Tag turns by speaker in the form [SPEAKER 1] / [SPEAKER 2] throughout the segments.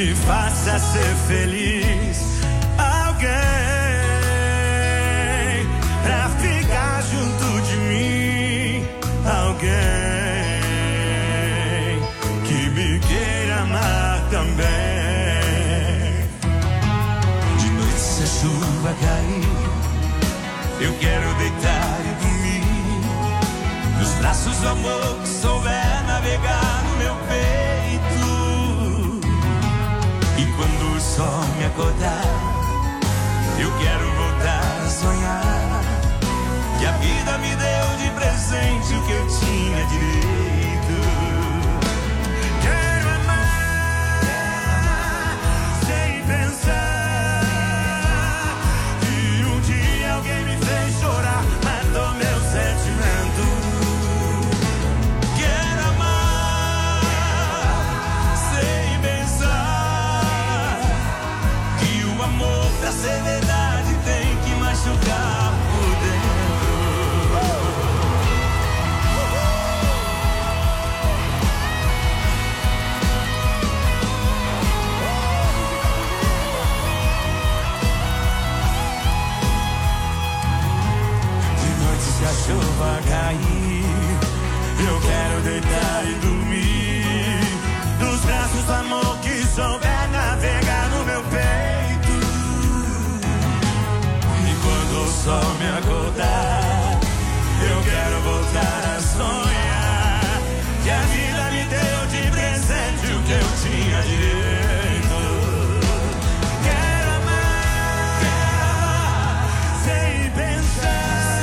[SPEAKER 1] me faça ser feliz. Alguém pra ficar junto de mim. Alguém que me queira amar também. De noite se a chuva cair, eu quero deitar e dormir nos braços do amor que souber navegar no meu peito. E quando o sol me acordar, eu quero voltar a sonhar que a vida me deu de presente o que eu tinha direito. Quero amar sem pensar que um dia alguém me fez chorar, matou meu sentimento. Quero amar sem pensar que o amor pra ser verdade tem que machucar por dentro. Se a chuva cair, eu quero deitar e dormir nos braços do amor que souber navegar no meu peito. E quando o sol me acordar, eu quero voltar a sonhar que a vida me deu de presente o que eu tinha direito. Quero amar sem pensar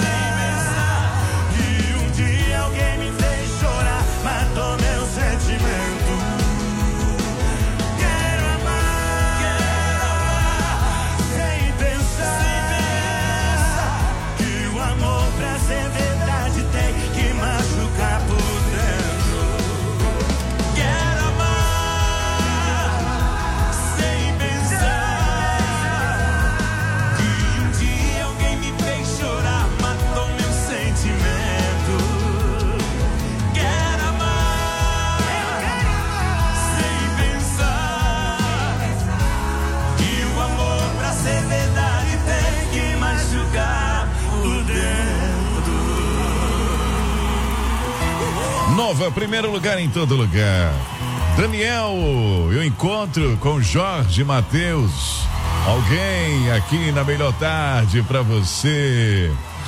[SPEAKER 2] Nova, primeiro lugar em todo lugar. Daniel, eu encontro com Jorge Mateus. Alguém aqui na melhor tarde pra você.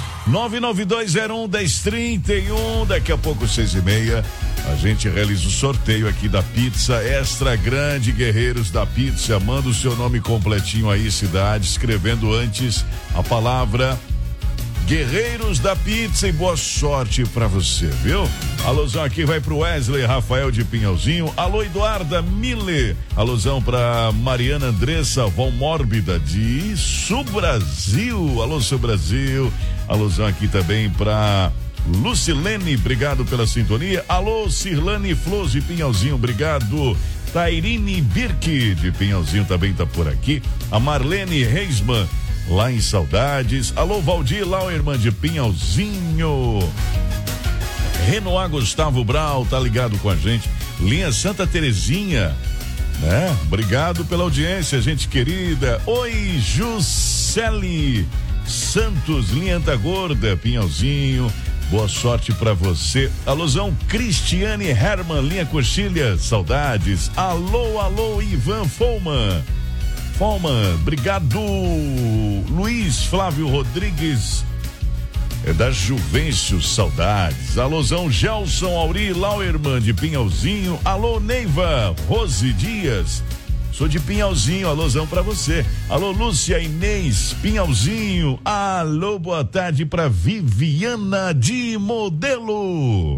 [SPEAKER 2] 992011031. Daqui a pouco 6:30 a gente realiza o sorteio aqui da pizza Extra Grande Guerreiros da Pizza. Manda o seu nome completinho aí, cidade, escrevendo antes a palavra Guerreiros da Pizza, e boa sorte pra você, viu? Alôzão aqui vai pro Wesley Rafael de Pinhalzinho. Alô, Eduarda Miller. Alôzão pra Mariana Andressa Von Mórbida de Sul Brasil. Alô, Sul Brasil. Alôzão aqui também pra Lucilene, obrigado pela sintonia. Alô, Cirlane Flores de Pinhalzinho, obrigado. Tairine Birk de Pinhalzinho também tá por aqui. A Marlene Reisman lá em Saudades. Alô, Valdir Lauerman de Pinhalzinho. Renoir Gustavo Brau tá ligado com a gente. Linha Santa Terezinha, né? Obrigado pela audiência, gente querida. Oi, Juscele Santos, Linha Antagorda, Pinhalzinho. Boa sorte pra você. Alôzão, Cristiane Herman, Linha Coxilha, saudades. Alô, alô, Ivan Folman, obrigado. Luiz Flávio Rodrigues da Juvencio, saudades. Alôzão, Gelson Auri Lauerman de Pinhalzinho. Alô, Neiva Rose Dias, sou de Pinhalzinho, alôzão pra você. Alô, Lúcia Inês Pinhalzinho. Alô, boa tarde pra Viviana de Modelo.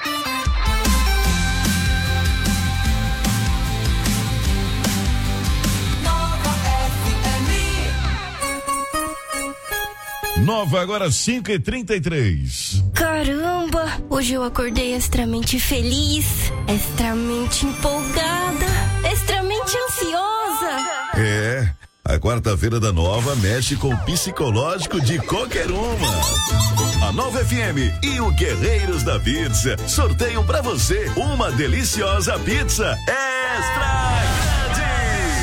[SPEAKER 2] Nova, agora 5h33.
[SPEAKER 3] Caramba, hoje eu acordei extremamente feliz, extremamente empolgada, extremamente ansiosa.
[SPEAKER 4] É, a quarta-feira da Nova mexe com o psicológico de qualquer uma. A Nova FM e o Guerreiros da Pizza sorteiam pra você uma deliciosa pizza Extra Grande.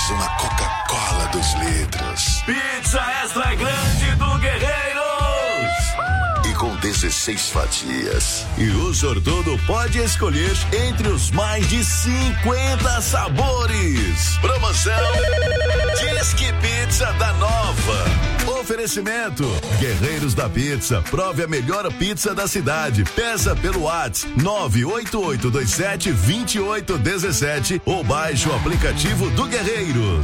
[SPEAKER 4] mais uma Coca-Cola 2 litros.
[SPEAKER 2] Pizza extra grande do Guerreiros.
[SPEAKER 4] E com 16 fatias. E o sortudo pode escolher entre os mais de 50 sabores. Promoção Disque Pizza da Nova. Oferecimento Guerreiros da Pizza. Prove a melhor pizza da cidade. Peça pelo WhatsApp 988272817 ou baixe o aplicativo do Guerreiros.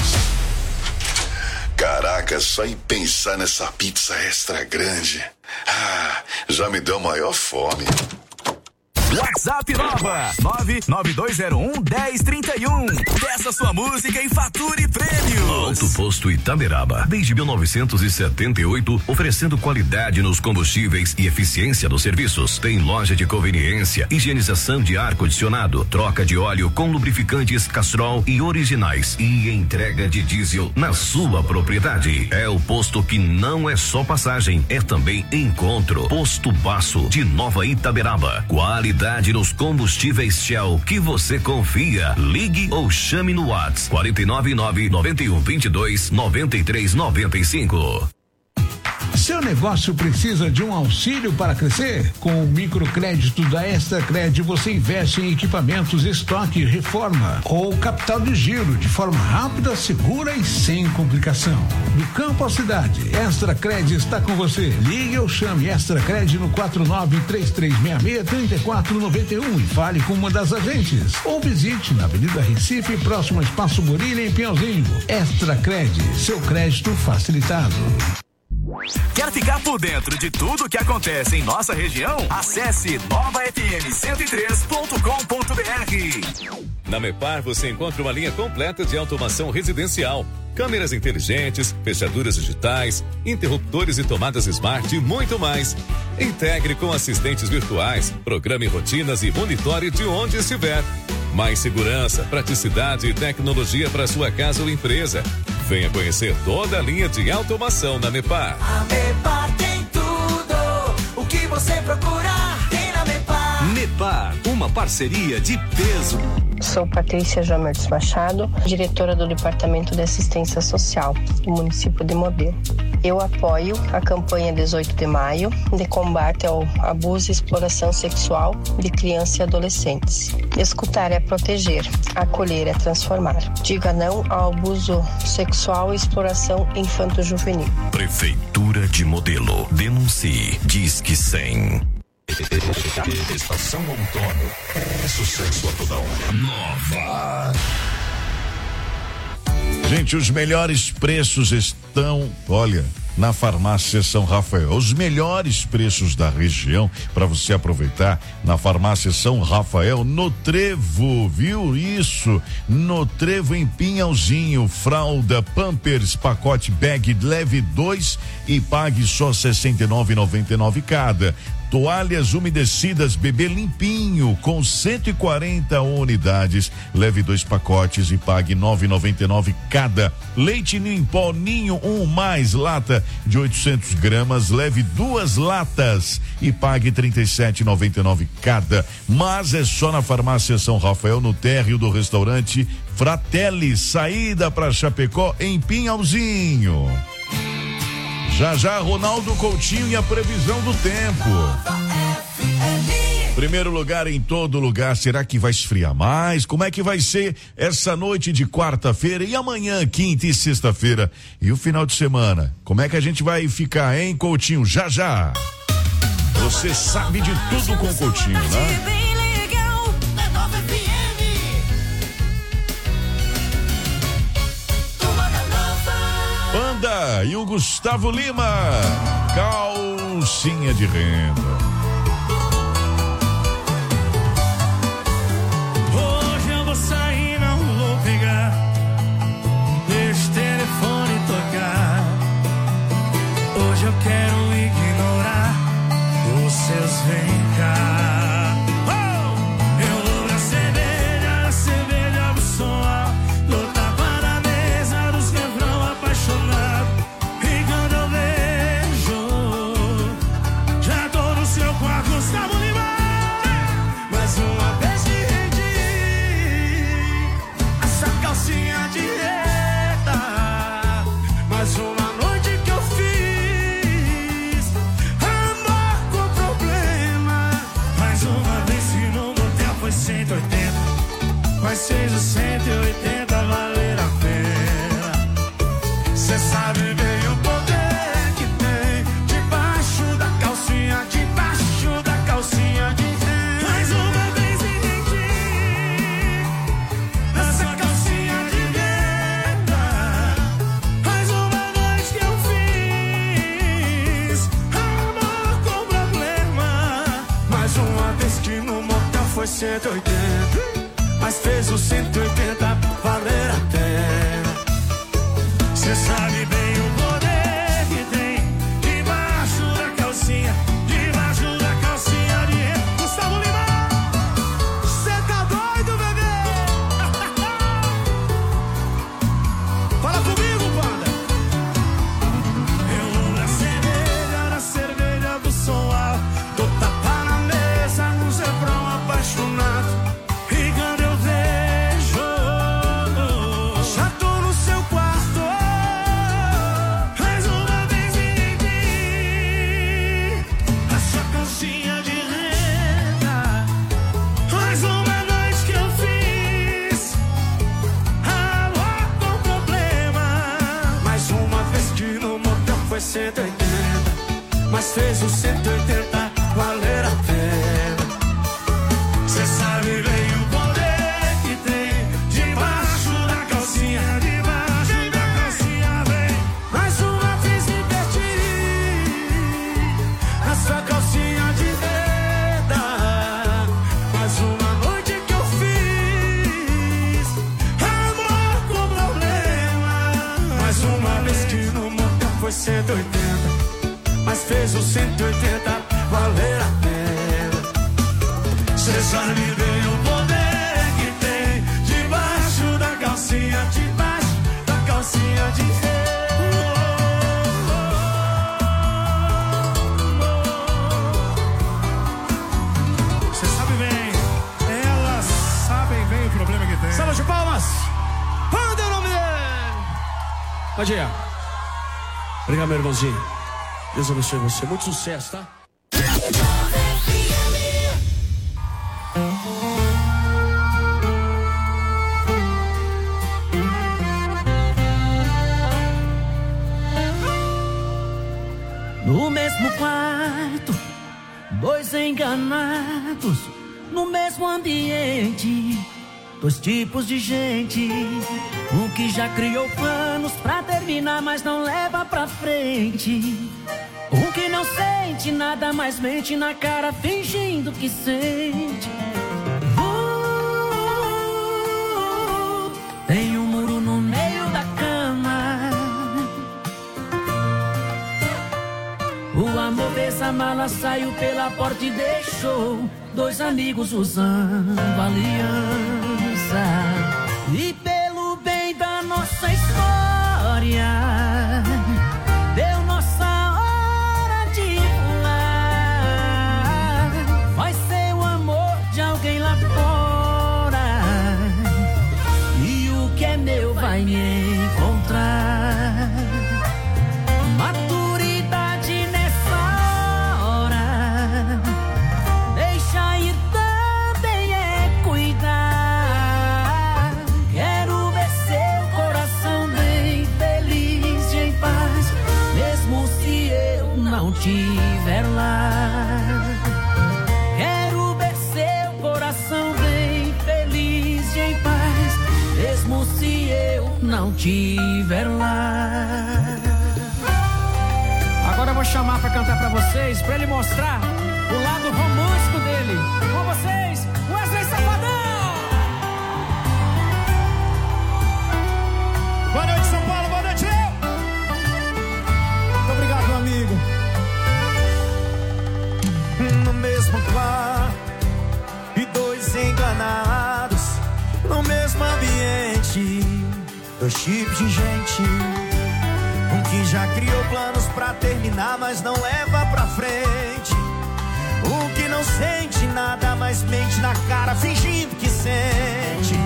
[SPEAKER 4] Caraca, só em pensar nessa pizza extra grande, já me deu maior fome.
[SPEAKER 5] WhatsApp Nova 99201-1031. Peça sua música e fature prêmios.
[SPEAKER 6] Alto Posto Itaberaba, desde 1978, oferecendo qualidade nos combustíveis e eficiência nos serviços. Tem loja de conveniência, higienização de ar-condicionado, troca de óleo com lubrificantes Castrol e originais e entrega de diesel na sua propriedade. É o posto que não é só passagem, é também encontro. Posto Baço de Nova Itaberaba. Qualidade nos combustíveis Shell que você confia. Ligue ou chame no WhatsApp 499-9122-9395.
[SPEAKER 7] Seu negócio precisa de um auxílio para crescer? Com o microcrédito da Extracred, você investe em equipamentos, estoque, reforma ou capital de giro de forma rápida, segura e sem complicação. Do campo à cidade, Extracred está com você. Ligue ou chame Extracred no 493366-3491 e fale com uma das agentes. Ou visite na Avenida Recife, próximo ao Espaço Burilha, em Pinhalzinho. Extracred, seu crédito facilitado.
[SPEAKER 5] Quer ficar por dentro de tudo que acontece em nossa região? Acesse novafm103.com.br.
[SPEAKER 8] Na Mepar você encontra uma linha completa de automação residencial, câmeras inteligentes, fechaduras digitais, interruptores e tomadas smart e muito mais. Integre com assistentes virtuais, programe rotinas e monitore de onde estiver. Mais segurança, praticidade e tecnologia para sua casa ou empresa. Venha conhecer toda a linha de automação na Mepar.
[SPEAKER 9] A Mepar tem tudo o que você procurar, tem na Mepar.
[SPEAKER 10] Mepar, uma parceria de peso.
[SPEAKER 11] Sou Patrícia Jamertz Machado, diretora do Departamento de Assistência Social do município de Modelo. Eu apoio a campanha 18 de maio de combate ao abuso e exploração sexual de crianças e adolescentes. Escutar é proteger, acolher é transformar. Diga não ao abuso sexual e exploração infanto-juvenil.
[SPEAKER 6] Prefeitura de Modelo. Denuncie. Disque 100.
[SPEAKER 4] Estação Outono é sucesso a toda hora.
[SPEAKER 2] Nova. Gente, os melhores preços estão, olha, na Farmácia São Rafael. Os melhores preços da região para você aproveitar na Farmácia São Rafael, no Trevo, viu isso? No Trevo em Pinhalzinho, fralda Pampers, pacote bag, leve 2 e pague só R$ 69,99 cada. Toalhas umedecidas bebê limpinho com 140 unidades, leve 2 pacotes e pague R$ 9,99 cada. Leite Ninho em pó Ninho 1 mais lata de 800 gramas, leve 2 latas e pague R$ 37,99 cada. Mas é só na Farmácia São Rafael, no térreo do restaurante Fratelli, saída para Chapecó em Pinhalzinho. Já Ronaldo Coutinho e a previsão do tempo. Primeiro lugar em todo lugar, será que vai esfriar mais? Como é que vai ser essa noite de quarta-feira e amanhã, quinta e sexta-feira? E o final de semana? Como é que a gente vai ficar, hein, Coutinho? Já. Você sabe de tudo com o Coutinho, né? Panda e o Gustavo Lima, calcinha de renda.
[SPEAKER 1] Hoje eu vou sair, não vou pegar, deixa o telefone tocar. Hoje eu quero ignorar os seus vem cá. Seu Cê sabe bem o poder que tem debaixo da calcinha de mais uma vez entendi essa calcinha de venda. Mais uma noite que eu fiz amor com problema. Mais uma vez que no motel foi 180, mas fez o 180 valer a pena. Cê sabe bem o poder que tem debaixo da calcinha de Gustavo Lima. Cê tá doido, bebê? Fala comigo, banda. Eu na cerveja do som alto, dou tapa na mesa no zebrão apaixonado. E quando eu vejo, já tô no seu quarto. Mais uma vez entendi a sua calcinha de renda. Mais uma noite que eu fiz amor com problema. Mais uma vez que no motel foi 180, mas fez o 180 valer a pena. Cê sabe bem o poder que tem debaixo da calcinha, vem. Mais uma vez investir na sua calcinha de venda. Mais uma noite que eu fiz amor com problema. Mais uma vez que no motel foi 180, mas fez o 180 valer a pena. Cê sabe bem o poder que tem debaixo da calcinha de Cê sabe bem, elas sabem bem o problema que tem. Salva de palmas. Manda o nome dele. Pode ir. Obrigado, meu irmãozinho. Deus abençoe você. Muito sucesso, tá?
[SPEAKER 12] No mesmo quarto, dois enganados. No mesmo ambiente, dois tipos de gente. Um que já criou planos pra terminar, mas não leva pra frente. Um que não sente nada, mas mente na cara, fingindo que sente. Tem um muro no meio da cama. O amor fez a mala, saiu pela porta e deixou dois amigos usando aliança. E pelo bem da nossa história, deu nossa hora de voar. Vai ser o amor de alguém lá fora, e o que é meu vai me encontrar. Maturidade nessa hora, deixa ir também é cuidar. Quero ver seu coração bem feliz e em paz, mesmo se eu não estiver lá. Quero ver seu coração bem feliz e em paz, mesmo se eu não estiver lá.
[SPEAKER 13] Agora eu vou chamar pra cantar pra vocês, pra ele mostrar o lado romântico dele. Com vocês, Wesley Safadão!
[SPEAKER 1] Boa noite, São Paulo, boa noite, Léo!
[SPEAKER 13] Muito obrigado, meu amigo.
[SPEAKER 1] No mesmo quarto e dois enganados. No mesmo ambiente, dois tipos de gente. Um que já criou planos pra terminar, mas não leva pra frente. Um que não sente nada, mas mente na cara, fingindo que sente.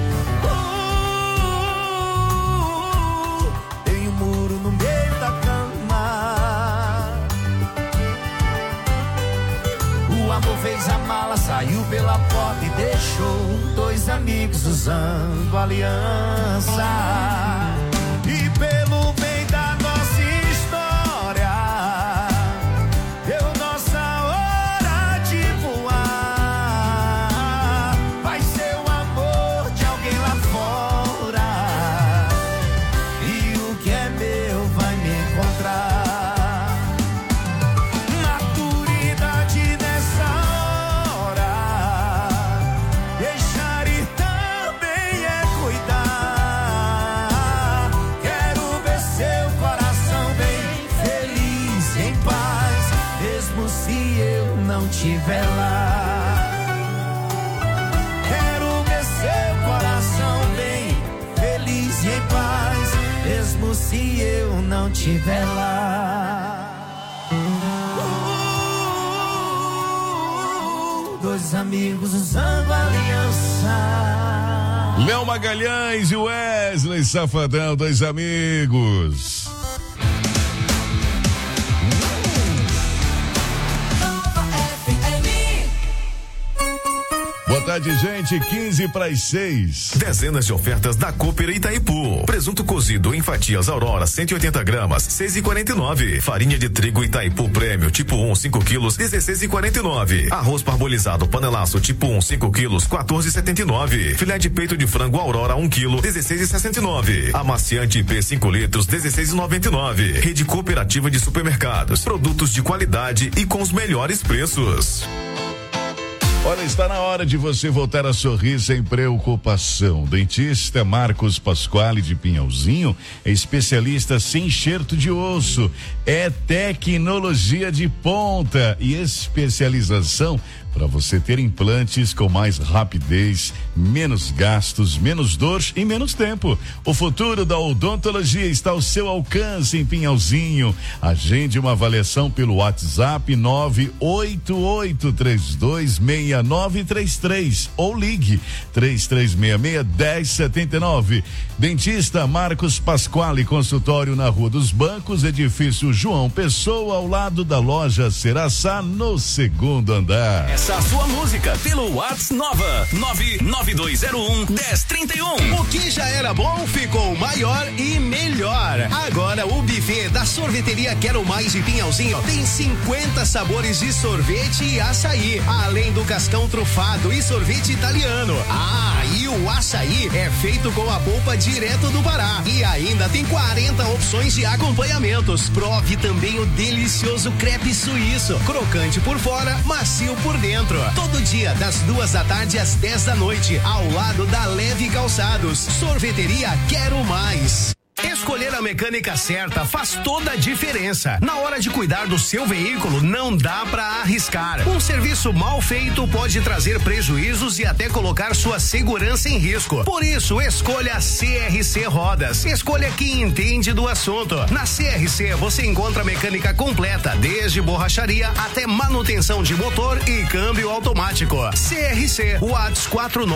[SPEAKER 1] Tem um muro no meio da cama. O amor fez a mala, saiu pela porta e deixou dois amigos usando aliança. E pelo bem
[SPEAKER 9] estiver lá. Quero ver seu coração bem feliz e em paz, mesmo se eu não estiver lá. Dois amigos usando aliança.
[SPEAKER 2] Léo Magalhães e Wesley Safadão, dois amigos. Boa tarde, gente. 15:06.
[SPEAKER 6] Dezenas de ofertas da Cooper Itaipu. Presunto cozido em fatias Aurora, 180 gramas, 6,49. Farinha de trigo Itaipu Prêmio, tipo 1, 5 quilos, 16,49. Arroz parbolizado panelaço, tipo 1, 5 quilos, 14,79. Filé de peito de frango Aurora, 1 quilo, 16,69. Amaciante IP 5 litros, 16,99. Rede cooperativa de supermercados. Produtos de qualidade e com os melhores preços.
[SPEAKER 2] Olha, está na hora de você voltar a sorrir sem preocupação. Dentista Marcos Pasquale de Pinhalzinho é especialista sem enxerto de osso. É tecnologia de ponta e especialização para você ter implantes com mais rapidez, menos gastos, menos dor e menos tempo. O futuro da odontologia está ao seu alcance em Pinhalzinho. Agende uma avaliação pelo WhatsApp 988326933 ou ligue 3366-1079. Dentista Marcos Pasquale, consultório na Rua dos Bancos, edifício João Pessoa, ao lado da loja Seraçá, no segundo andar.
[SPEAKER 5] Essa a sua música pelo WhatsApp 99201-1031.
[SPEAKER 14] O que já era bom ficou maior e melhor. Agora o buffet da sorveteria Quero Mais de Pinhalzinho tem 50 sabores de sorvete e açaí, além do cascão trufado e sorvete italiano. Ah, e o açaí é feito com a polpa direto do Pará. E ainda tem 40 opções de acompanhamentos. Prove também o delicioso crepe suíço, crocante por fora, macio por dentro. Todo dia das 2 da tarde às 10 da noite, ao lado da Leve Calçados. Sorveteria Quero Mais. Escolher a mecânica certa faz toda a diferença. Na hora de cuidar do seu veículo, não dá pra arriscar. Um serviço mal feito pode trazer prejuízos e até colocar sua segurança em risco. Por isso, escolha a CRC Rodas. Escolha quem entende do assunto. Na CRC, você encontra mecânica completa, desde borracharia até manutenção de motor e câmbio automático. CRC, WhatsApp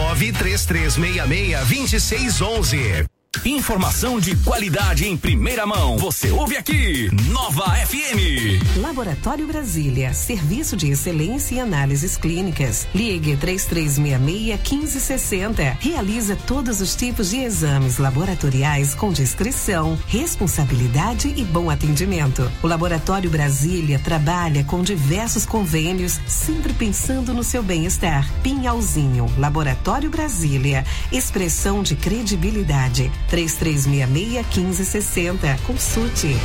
[SPEAKER 14] 4933662611.
[SPEAKER 5] Informação de qualidade em primeira mão. Você ouve aqui, Nova FM.
[SPEAKER 15] Laboratório Brasília, serviço de excelência em análises clínicas. Ligue 3366-1560. Realiza todos os tipos de exames laboratoriais com discrição, responsabilidade e bom atendimento. O Laboratório Brasília trabalha com diversos convênios, sempre pensando no seu bem-estar. Pinhalzinho, Laboratório Brasília, expressão de credibilidade. 3366-1560. Consulte.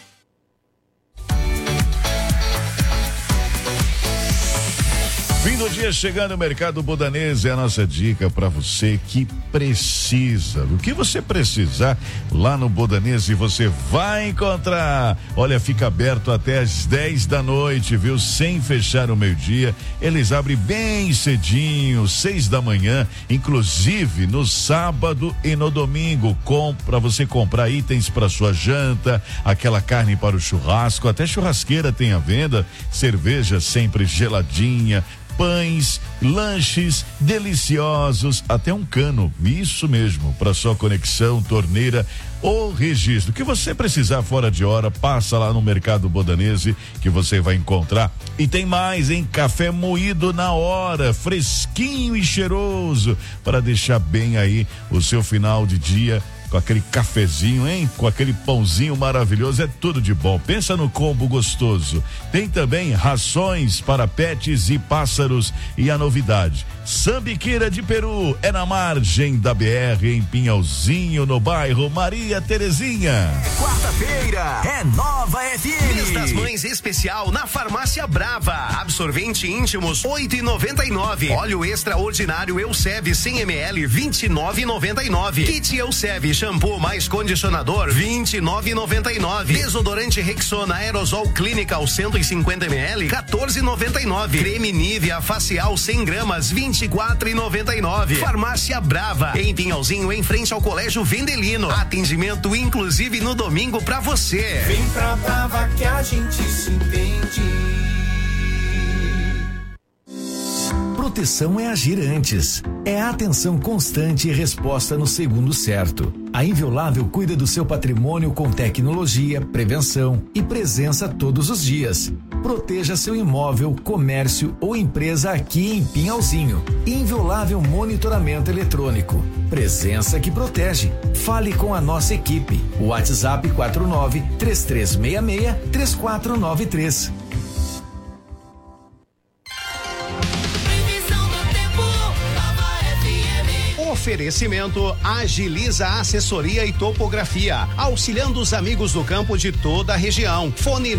[SPEAKER 2] Fim do dia chegando no Mercado Bodanese, é a nossa dica para você que precisa. O que você precisar lá no Bodanese você vai encontrar. Olha, fica aberto até às 10 da noite, viu? Sem fechar o meio-dia. Eles abrem bem cedinho, 6 da manhã, inclusive no sábado e no domingo, para você comprar itens para sua janta, aquela carne para o churrasco, até churrasqueira tem à venda, cerveja sempre geladinha, pães, lanches deliciosos, até um cano, isso mesmo, para sua conexão, torneira ou registro. O que você precisar fora de hora, passa lá no Mercado Bodanese que você vai encontrar. E tem mais, hein? Café moído na hora, fresquinho e cheiroso, para deixar bem aí o seu final de dia. Com aquele cafezinho, hein? Com aquele pãozinho maravilhoso, é tudo de bom. Pensa no combo gostoso. Tem também rações para pets e pássaros. E a novidade, Sambiqueira de Peru, é na margem da BR, em Pinhalzinho, no bairro Maria Terezinha.
[SPEAKER 5] Quarta-feira é Nova FM.
[SPEAKER 14] Mês das Mães especial na Farmácia Brava. Absorvente íntimos 8,99. Óleo extraordinário Elseve 100 ml 29,99. Kit Elseve shampoo mais condicionador, R$29,99. Desodorante Rexona Aerosol Clinical 150 ml, R$14,99. Creme Nivea facial 100 gramas, R$24,99. Farmácia Brava, em Pinhalzinho, em frente ao Colégio Vendelino. Atendimento inclusive no domingo pra você.
[SPEAKER 9] Vem pra Brava que a gente se entende.
[SPEAKER 16] Proteção é agir antes. É a atenção constante e resposta no segundo certo. A Inviolável cuida do seu patrimônio com tecnologia, prevenção e presença todos os dias. Proteja seu imóvel, comércio ou empresa aqui em Pinhalzinho. Inviolável Monitoramento Eletrônico. Presença que protege. Fale com a nossa equipe. WhatsApp 49-3366-3493.
[SPEAKER 14] Oferecimento Agiliza Assessoria e Topografia, auxiliando os amigos do campo de toda a região. Fone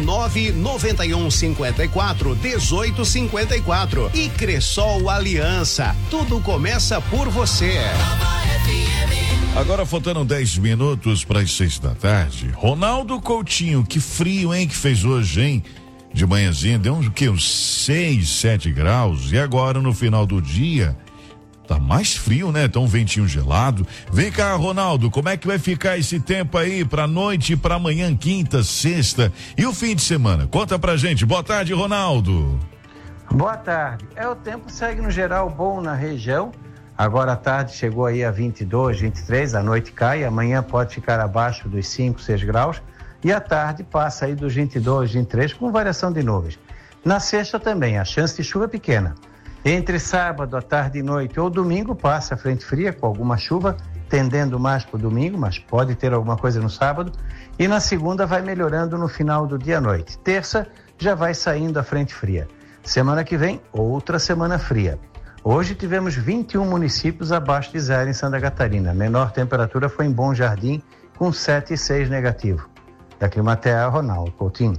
[SPEAKER 14] 99154-1854. E Cressol Aliança, tudo começa por você.
[SPEAKER 2] Agora faltando 10 minutos para as 6 da tarde. Ronaldo Coutinho, que frio, hein, que fez hoje, hein? De manhãzinha deu uns 6, 7 graus e agora no final do dia tá mais frio, né? Tá um ventinho gelado. Vem cá, Ronaldo, como é que vai ficar esse tempo aí pra noite e pra amanhã, quinta, sexta e o fim de semana? Conta pra gente. Boa tarde, Ronaldo.
[SPEAKER 17] Boa tarde. O tempo segue no geral bom na região. Agora à tarde chegou aí a 22, 23, a noite cai, amanhã pode ficar abaixo dos 5, 6 graus e à tarde passa aí dos 22, 23 com variação de nuvens. Na sexta também, a chance de chuva é pequena. Entre sábado, à tarde e noite ou domingo passa a frente fria com alguma chuva, tendendo mais para o domingo, mas pode ter alguma coisa no sábado. E na segunda vai melhorando no final do dia à noite. Terça já vai saindo a frente fria. Semana que vem, outra semana fria. Hoje tivemos 21 municípios abaixo de zero em Santa Catarina. A menor temperatura foi em Bom Jardim, com 7,6 negativo. Da Climatea, Ronaldo Coutinho.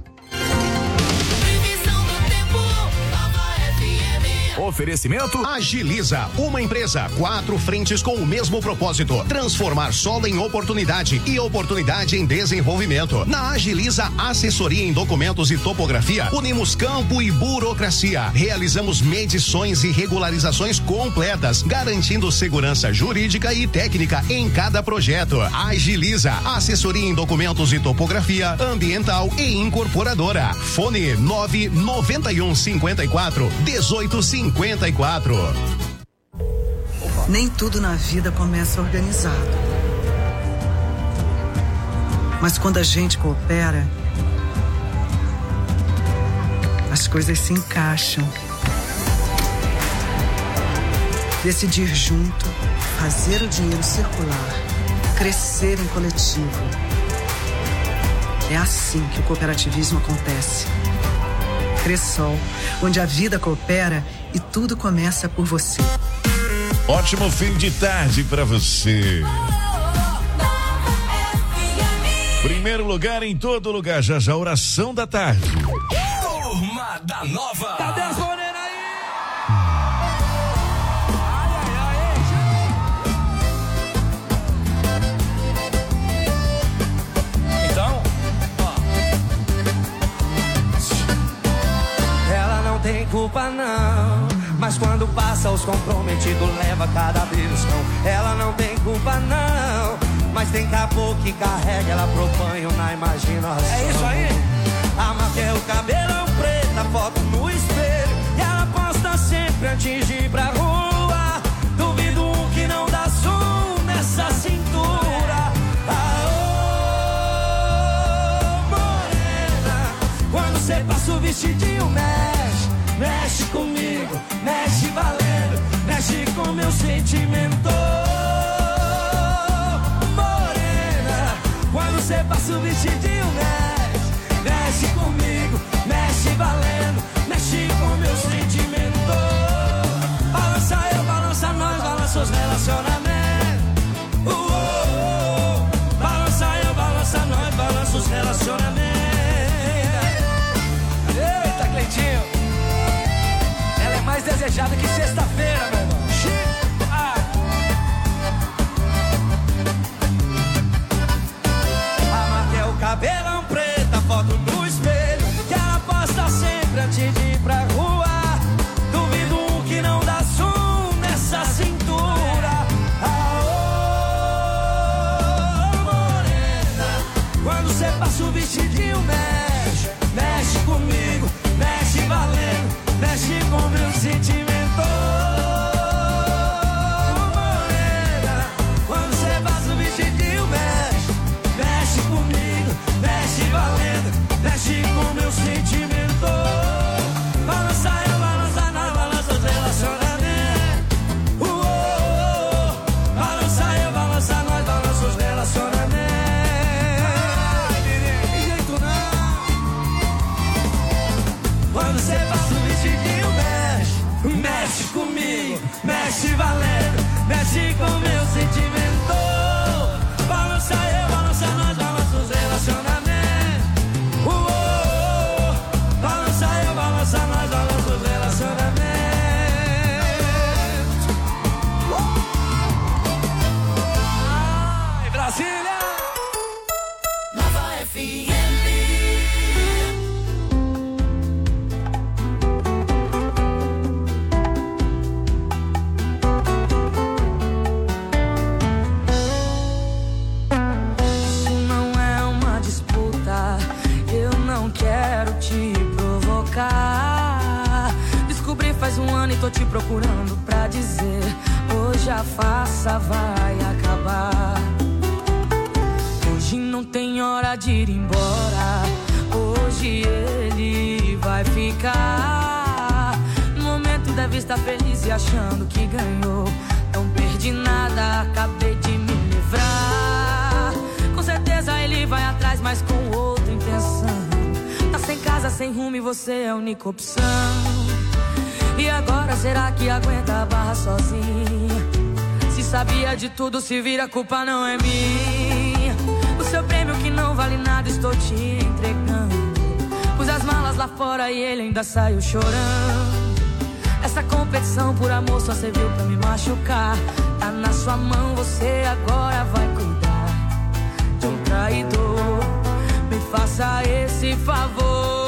[SPEAKER 14] Oferecimento Agiliza, uma empresa, 4 frentes com o mesmo propósito: transformar solo em oportunidade e oportunidade em desenvolvimento. Na Agiliza Assessoria em Documentos e Topografia, unimos campo e burocracia. Realizamos medições e regularizações completas, garantindo segurança jurídica e técnica em cada projeto. Agiliza Assessoria em Documentos e Topografia, ambiental e incorporadora. Fone 99154-1854.
[SPEAKER 18] Nem tudo na vida começa organizado. Mas quando a gente coopera, as coisas se encaixam. Decidir junto, fazer o dinheiro circular, crescer em coletivo. É assim que o cooperativismo acontece. Cressol, onde a vida coopera e tudo começa por você.
[SPEAKER 2] Ótimo fim de tarde pra você. Primeiro lugar em todo lugar, já já oração da tarde.
[SPEAKER 10] Turma da Nova.
[SPEAKER 13] Cadê as morenas aí?
[SPEAKER 9] Então, ela não tem culpa não, mas quando passa os comprometidos leva cada vez não. Ela não tem culpa não, mas tem caboclo que carrega ela pro banho na imaginação.
[SPEAKER 13] É isso aí.
[SPEAKER 9] A marca é o cabelão preto, a foto no espelho, e ela posta sempre antes de ir pra rua. Duvido um que não dá zoom nessa cintura. Aô, morena, quando cê passa o vestidinho mexe, mexe comigo, mexe valendo, mexe com meu sentimento. Morena, quando cê passa o vestidinho mexe, mexe comigo, mexe valendo, mexe com meu sentimento. Balança eu, balança nós, balança os relacionamentos. Balança eu, balança nós, balança os relacionamentos.
[SPEAKER 13] Eita, Cleitinho. Ela é mais desejada que sexta-feira, meu irmão.
[SPEAKER 9] foto no espelho que ela posta sempre antes de ir pra rua. Duvido que não dá zoom nessa cintura. Aô, morena, quando cê passa o vestidinho mexe, mexe comigo, mexe valendo, mexe com meu sentimento. Morena, quando cê passa o vestidinho mexe, mexe comigo, mexe valendo, mexe com meu sentimento. Balança eu, balança nós, balança os relacionamentos. Balança eu, balança nós, balança os relacionamentos. De jeito não. Quando cê passa o vestidinho mexe, mexe comigo, mexe valendo, mexe com meu sentimento. Balança eu, balança nós, balança os relacionamentos. Balança eu, balança nós, balança os relacionamentos. Ai, Brasília!
[SPEAKER 10] Nova FM.
[SPEAKER 9] Isso não é uma disputa, eu não quero te provocar. Descobri faz um ano e tô te procurando pra dizer: hoje a farsa vai acabar. Hoje não tem hora de ir embora, hoje ele vai ficar. No momento deve estar feliz e achando que ganhou. Não perdi nada, acabei de me livrar. Com certeza ele vai atrás, mas com outra intenção. Tá sem casa, sem rumo e você é a única opção. E agora será que aguenta a barra sozinha? Se sabia de tudo, se vira, a culpa não é minha. O seu prêmio que não vale nada estou te entregando. Pus as malas lá fora e ele ainda saiu chorando. Essa competição por amor só serviu pra me machucar. Tá na sua mão, você agora vai cuidar de um traidor. Me faça esse favor.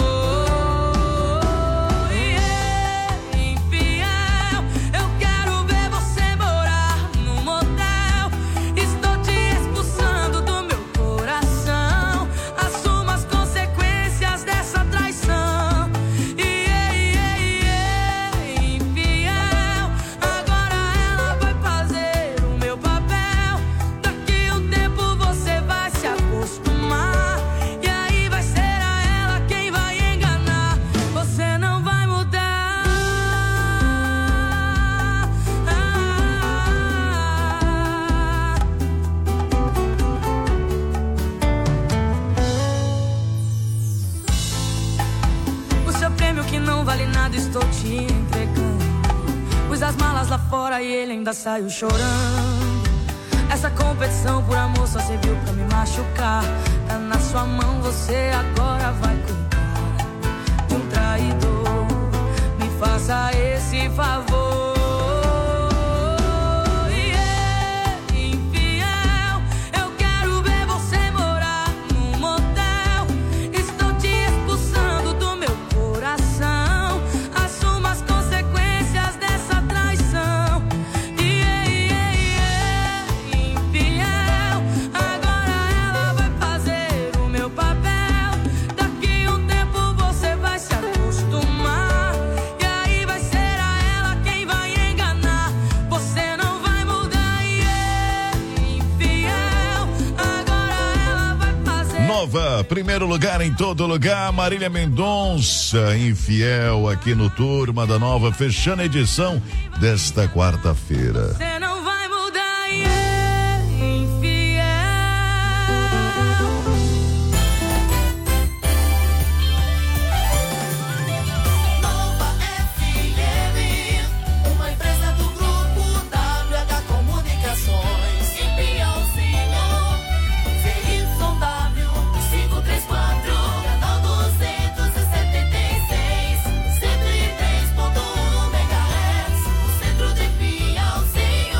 [SPEAKER 9] Estou te entregando. Pus as malas lá fora e ele ainda saiu chorando. Essa competição por amor só serviu pra me machucar. Tá na sua mão, você agora vai cuidar de um traidor. Me faça esse favor.
[SPEAKER 2] Primeiro lugar em todo lugar, Marília Mendonça, Infiel, aqui no Turma da Nova, fechando a edição desta quarta-feira.
[SPEAKER 9] Você não vai mudar e é infiel.
[SPEAKER 10] Nova FM, uma empresa do grupo WH Comunicações. Em Pinhalzinho, CYW 534, canal 276, 103.1 MHz, no centro de Pinhalzinho.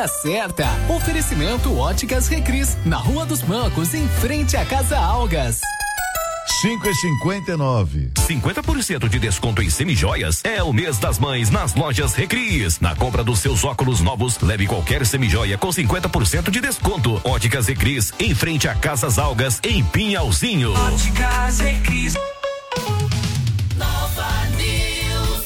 [SPEAKER 19] hora certa. Oferecimento Óticas Recris, na Rua dos Bancos, em frente à Casa Algas.
[SPEAKER 2] 5,59.
[SPEAKER 6] 50% de desconto em semijoias é o mês das mães nas lojas Recris. Na compra dos seus óculos novos, leve qualquer semijoia com 50% de desconto. Óticas Recris, em frente a Casas Algas, em Pinhalzinho.
[SPEAKER 9] Óticas Recris.
[SPEAKER 10] Nova News.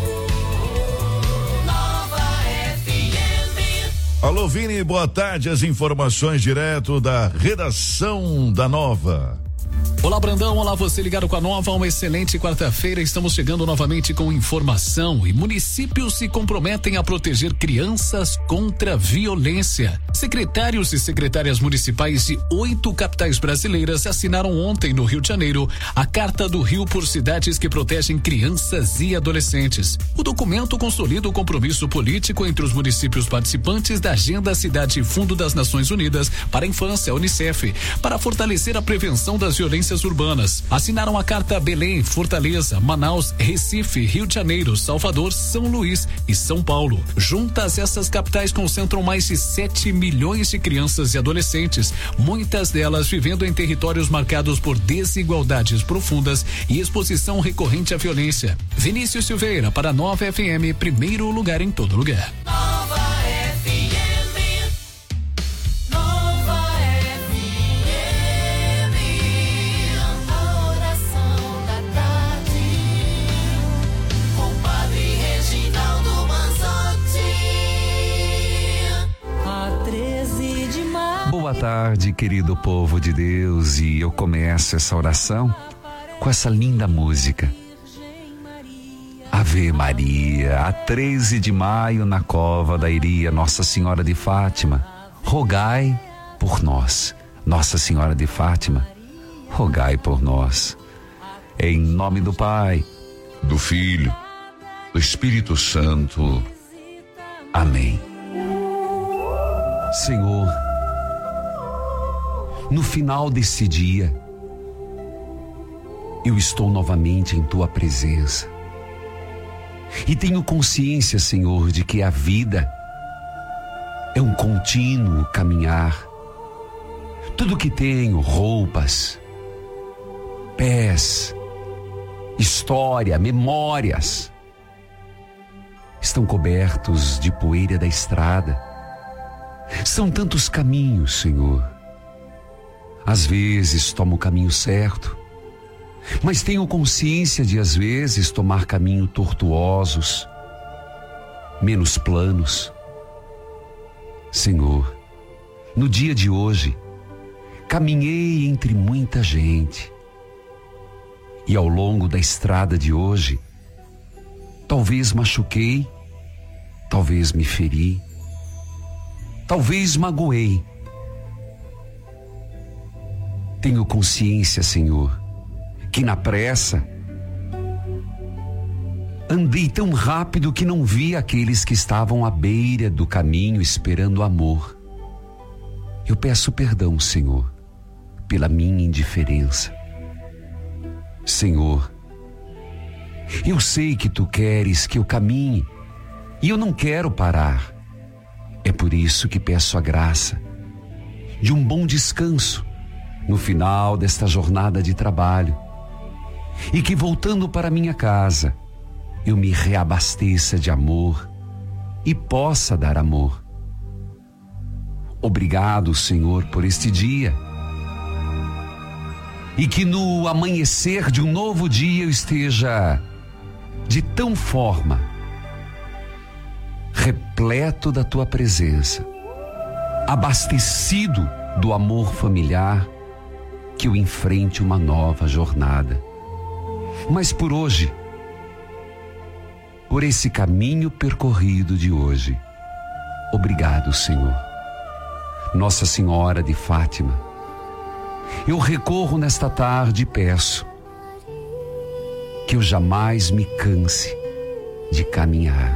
[SPEAKER 10] Nova FM.
[SPEAKER 2] Alô, Vini, boa tarde. As informações direto da redação da Nova.
[SPEAKER 20] Olá, Brandão, olá você ligado com a Nova, uma excelente quarta-feira, estamos chegando novamente com informação e municípios se comprometem a proteger crianças contra violência. Secretários e secretárias municipais de 8 capitais brasileiras assinaram ontem no Rio de Janeiro a Carta do Rio por Cidades que Protegem Crianças e Adolescentes. O documento consolida o compromisso político entre os municípios participantes da Agenda Cidade Fundo das Nações Unidas para a Infância, Unicef, para fortalecer a prevenção das violências urbanas. Assinaram a carta Belém, Fortaleza, Manaus, Recife, Rio de Janeiro, Salvador, São Luís e São Paulo. Juntas, essas capitais concentram mais de 7 milhões de crianças e adolescentes, muitas delas vivendo em territórios marcados por desigualdades profundas e exposição recorrente à violência. Vinícius Silveira para Nova FM, primeiro lugar em todo lugar.
[SPEAKER 10] Nova FM. Nova FM. A oração da tarde. Com Padre Reginaldo Manzotti.
[SPEAKER 9] A 13 de maio.
[SPEAKER 21] Boa tarde, querido povo de Deus, e eu começo essa oração com essa linda música. Ave Maria, a 13 de maio na cova da Iria, Nossa Senhora de Fátima, rogai por nós. Nossa Senhora de Fátima, rogai por nós. Em nome do Pai, do Filho, do Espírito Santo. Amém. Senhor, no final desse dia, eu estou novamente em Tua presença. E tenho consciência, Senhor, de que a vida é um contínuo caminhar. Tudo que tenho, roupas, pés, história, memórias, estão cobertos de poeira da estrada. São tantos caminhos, Senhor. Às vezes tomo o caminho certo, mas tenho consciência de às vezes tomar caminhos tortuosos, menos planos. Senhor, no dia de hoje, caminhei entre muita gente, e ao longo da estrada de hoje, talvez machuquei, talvez me feri, talvez magoei. Tenho consciência, Senhor, que na pressa andei tão rápido que não vi aqueles que estavam à beira do caminho esperando amor. Eu peço perdão, Senhor, pela minha indiferença. Senhor, eu sei que Tu queres que eu caminhe e eu não quero parar. É por isso que peço a graça de um bom descanso no final desta jornada de trabalho, e que voltando para minha casa, eu me reabasteça de amor e possa dar amor. Obrigado, Senhor, por este dia, e que no amanhecer de um novo dia eu esteja de tão forma repleto da Tua presença, abastecido do amor familiar, que eu enfrente uma nova jornada. Mas por hoje, por esse caminho percorrido de hoje, obrigado, Senhor. Nossa Senhora de Fátima, eu recorro nesta tarde e peço que eu jamais me canse de caminhar.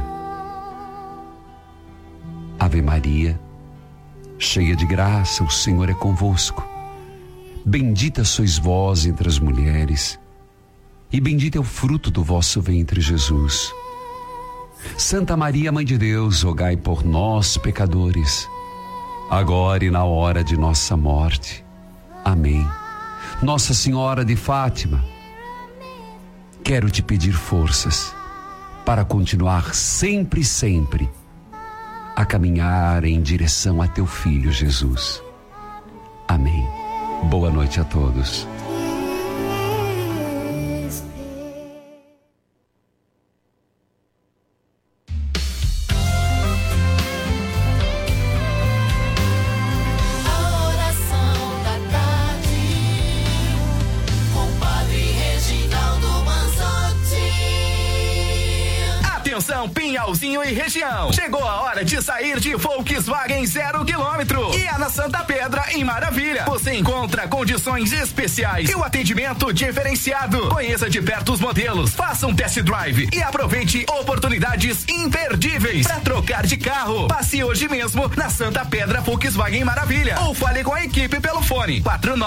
[SPEAKER 21] Ave Maria, cheia de graça, o Senhor é convosco. Bendita sois vós entre as mulheres, e bendito é o fruto do vosso ventre, Jesus. Santa Maria, Mãe de Deus, rogai por nós, pecadores, agora e na hora de nossa morte. Amém. Nossa Senhora de Fátima, quero te pedir forças para continuar sempre a caminhar em direção a teu Filho Jesus. Amém. Boa noite a todos.
[SPEAKER 5] Pinhalzinho e região. Chegou a hora de sair de Volkswagen 0 km. E é na Santa Pedra, em Maravilha. Você encontra condições especiais e o atendimento diferenciado. Conheça de perto os modelos, faça um test drive e aproveite oportunidades imperdíveis para trocar de carro. Passe hoje mesmo na Santa Pedra Volkswagen Maravilha ou fale com a equipe pelo fone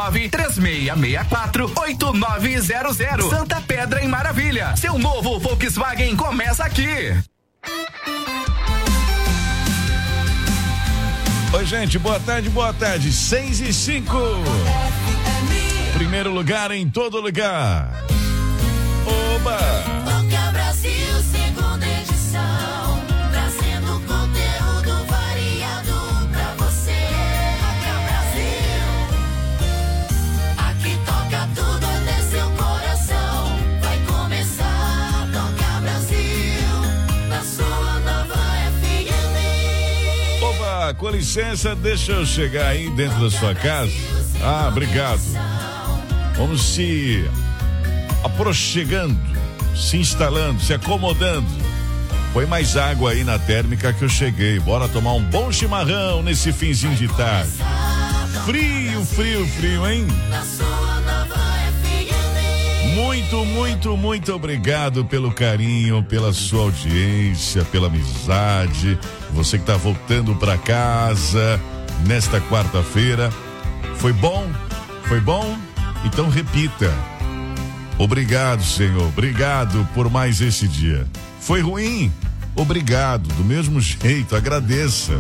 [SPEAKER 5] 4936648900. Santa Pedra em Maravilha. Seu novo Volkswagen começa aqui.
[SPEAKER 2] Oi, gente, boa tarde, 6:05. Primeiro lugar em todo lugar. Oba!
[SPEAKER 10] Toca Brasil, segunda edição, trazendo conteúdo variado pra você. Toca Brasil, aqui toca tudo até seu coração. Vai começar, Toca Brasil, na sua nova FM.
[SPEAKER 2] Oba, com licença, deixa eu chegar aí dentro da sua casa. Ah, obrigado. Vamos se aproximando, se instalando, se acomodando. Põe mais água aí na térmica que eu cheguei. Bora tomar um bom chimarrão nesse finzinho de tarde. Frio, hein? Muito obrigado pelo carinho, pela sua audiência, pela amizade. Você que tá voltando pra casa nesta quarta-feira. Foi bom? Foi bom? Então repita. Obrigado, Senhor. Obrigado por mais esse dia. Foi ruim? Obrigado. Do mesmo jeito, agradeça.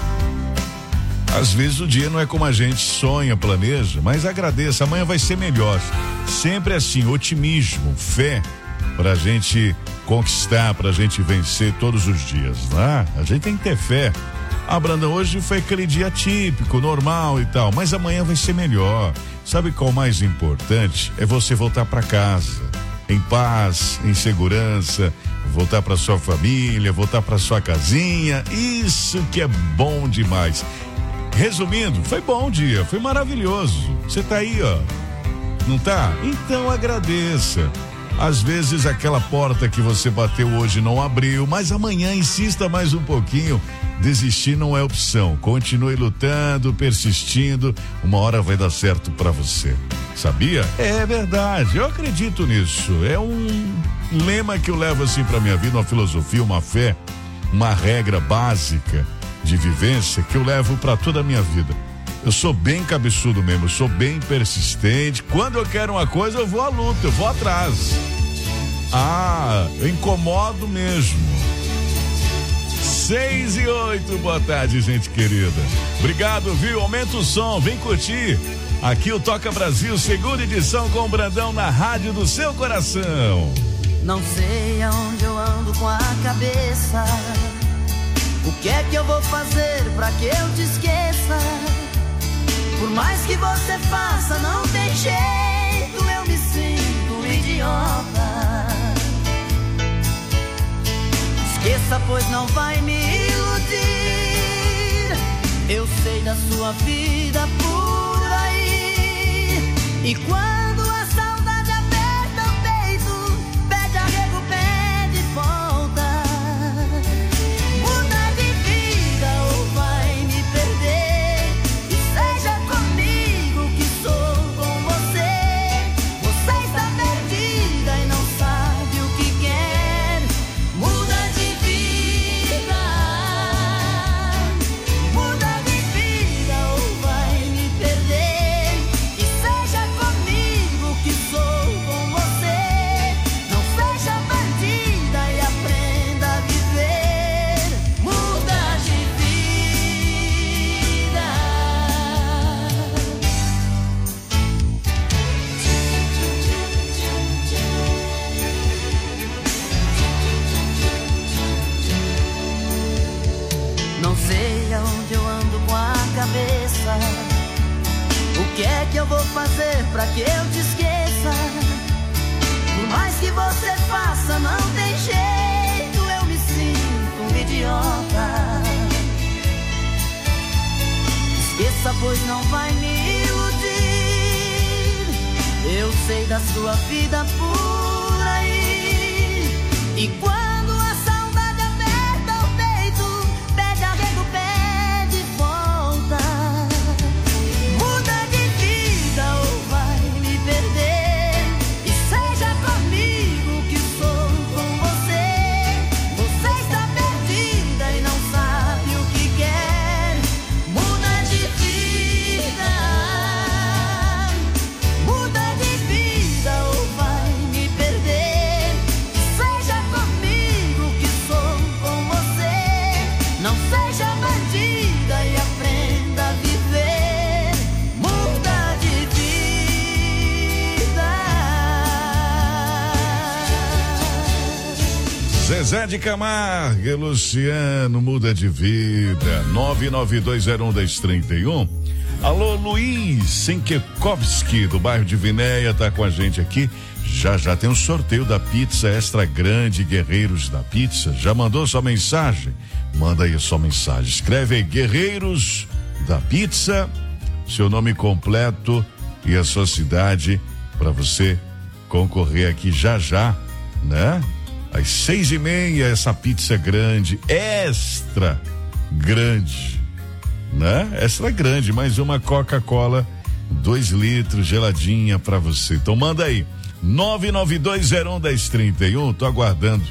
[SPEAKER 2] Às vezes o dia não é como a gente sonha, planeja, mas agradeça. Amanhã vai ser melhor. Sempre assim, otimismo, fé, pra gente conquistar, pra gente vencer todos os dias, né? A gente tem que ter fé. Ah, Brandão, hoje foi aquele dia típico, normal e tal, mas amanhã vai ser melhor. Sabe qual o mais importante? É você voltar para casa, em paz, em segurança, voltar para sua família, voltar para sua casinha. Isso que é bom demais. Resumindo, foi bom o dia, foi maravilhoso. Você tá aí, ó. Não tá? Então agradeça. Às vezes aquela porta que você bateu hoje não abriu, mas amanhã insista mais um pouquinho. Desistir não é opção. Continue lutando, persistindo. Uma hora vai dar certo pra você. Sabia? É verdade. Eu acredito nisso. É um lema que eu levo assim pra minha vida, uma filosofia, uma fé, uma regra básica de vivência que eu levo pra toda a minha vida. Eu sou bem cabeçudo mesmo, eu sou bem persistente. Quando eu quero uma coisa, eu vou à luta, eu vou atrás. Ah, eu incomodo mesmo. 6:08, boa tarde, gente querida. Obrigado, viu? Aumenta o som, vem curtir. Aqui o Toca Brasil, segunda edição com o Brandão na rádio do seu coração.
[SPEAKER 12] Não sei aonde eu ando com a cabeça. O que é que eu vou fazer pra que eu te esqueça? Por mais que você faça, não tem jeito, eu me sinto um idiota. Esqueça, pois não vai me iludir. Eu sei da sua vida por aí. E quando a saudade aperta o peito, pede arrego, pede volta. Muda de vida ou vai me perder. E seja comigo que sou com você. Você está perdida e não sabe o que quer. Muda de vida. Muda de vida ou vai me perder. E seja comigo Não sei aonde eu ando com a cabeça. O que é que eu vou fazer pra que eu te esqueça? Por mais que você faça, não tem jeito, eu me sinto um idiota. Esqueça, pois não vai me iludir. Eu sei da sua vida por aí. E quando a saudade aperta o peito, pede arrego, pede volta. Muda de vida ou vai me perder. E seja comigo que sou com você. Você está perdida e não sabe o que quer. Muda de vida. Muda de vida ou vai me perder. E seja comigo que sou com você. Não seja bandida e aprenda a viver. Muda de vida.
[SPEAKER 2] Zezé de Camargo e Luciano, muda de vida. 992011031. Alô, Luiz Senkekovski, do bairro de Vinéia, tá com a gente aqui. Já tem um sorteio da pizza extra grande, Guerreiros da Pizza. Já mandou sua mensagem? Manda aí a sua mensagem. Escreve aí, Guerreiros da Pizza, seu nome completo e a sua cidade, para você concorrer aqui já, né? Às 6:30, essa pizza grande, extra grande, né? Extra grande, mais uma Coca-Cola, 2 litros, geladinha pra você. Então manda aí, 992011031, tô aguardando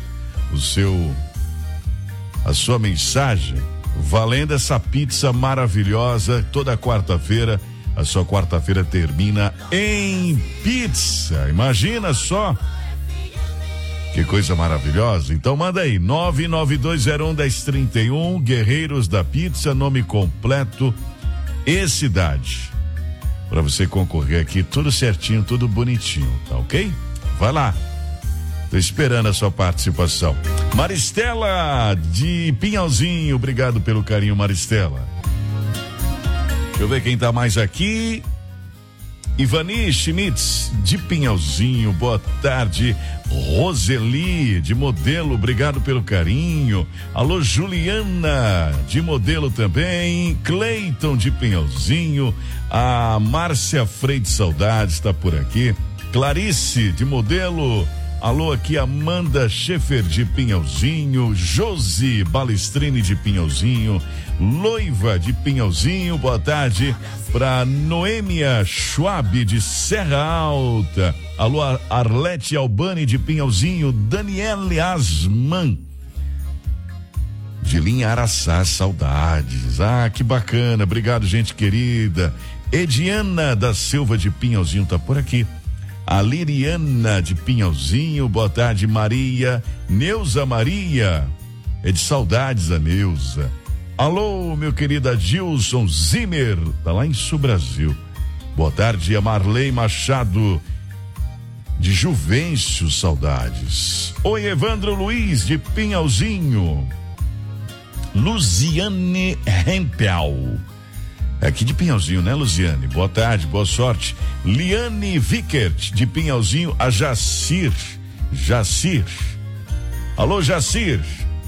[SPEAKER 2] a sua mensagem, valendo essa pizza maravilhosa. Toda quarta-feira, a sua quarta-feira termina em pizza, imagina só. Que coisa maravilhosa. Então manda aí, 992011031, Guerreiros da Pizza, nome completo e cidade. Pra você concorrer aqui, tudo certinho, tudo bonitinho, tá ok? Vai lá. Tô esperando a sua participação. Maristela de Pinhalzinho, obrigado pelo carinho, Maristela. Deixa eu ver quem tá mais aqui. Ivani Schmitz de Pinhalzinho, boa tarde. Roseli de Modelo, obrigado pelo carinho. Alô, Juliana de Modelo também. Cleiton de Pinhalzinho. A Márcia Freire de Saudades está por aqui. Clarice de Modelo. Alô, aqui Amanda Schaefer de Pinhalzinho. Josi Balestrini de Pinhalzinho. Loiva de Pinhalzinho, boa tarde. Para Noêmia Schwab de Serra Alta. Alô, Arlete Albani de Pinhalzinho. Daniele Asman de Linha Araçá, saudades. Ah, que bacana, obrigado, gente querida. Ediana da Silva de Pinhalzinho tá por aqui. A Liriana de Pinhalzinho, boa tarde, Maria. Neuza Maria, é de saudades a Neuza. Alô, meu querido Adilson Zimmer, tá lá em Sul Brasil. Boa tarde, a Marley Machado de Juvencio, saudades. Oi, Evandro Luiz de Pinhalzinho. Luziane Hempel, aqui de Pinhalzinho, né, Luziane? Boa tarde, boa sorte. Liane Vickert de Pinhalzinho, a Jacir. Alô, Jacir.